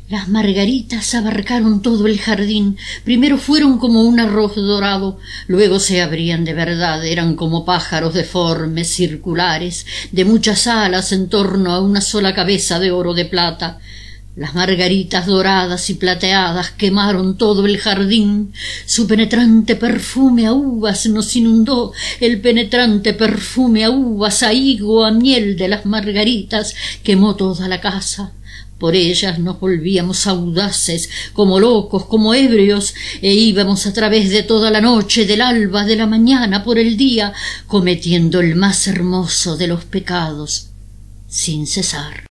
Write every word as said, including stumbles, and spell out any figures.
Las margaritas abarcaron todo el jardín. Primero fueron como un arroz dorado, luego se abrían de verdad, eran como pájaros deformes, circulares, de muchas alas en torno a una sola cabeza de oro de plata. Las margaritas doradas y plateadas quemaron todo el jardín. Su penetrante perfume a uvas nos inundó, el penetrante perfume a uvas, a higo, a miel de las margaritas quemó toda la casa. Por ellas nos volvíamos audaces, como locos, como ebrios, e íbamos a través de toda la noche, del alba, de la mañana, por el día, cometiendo el más hermoso de los pecados, sin cesar.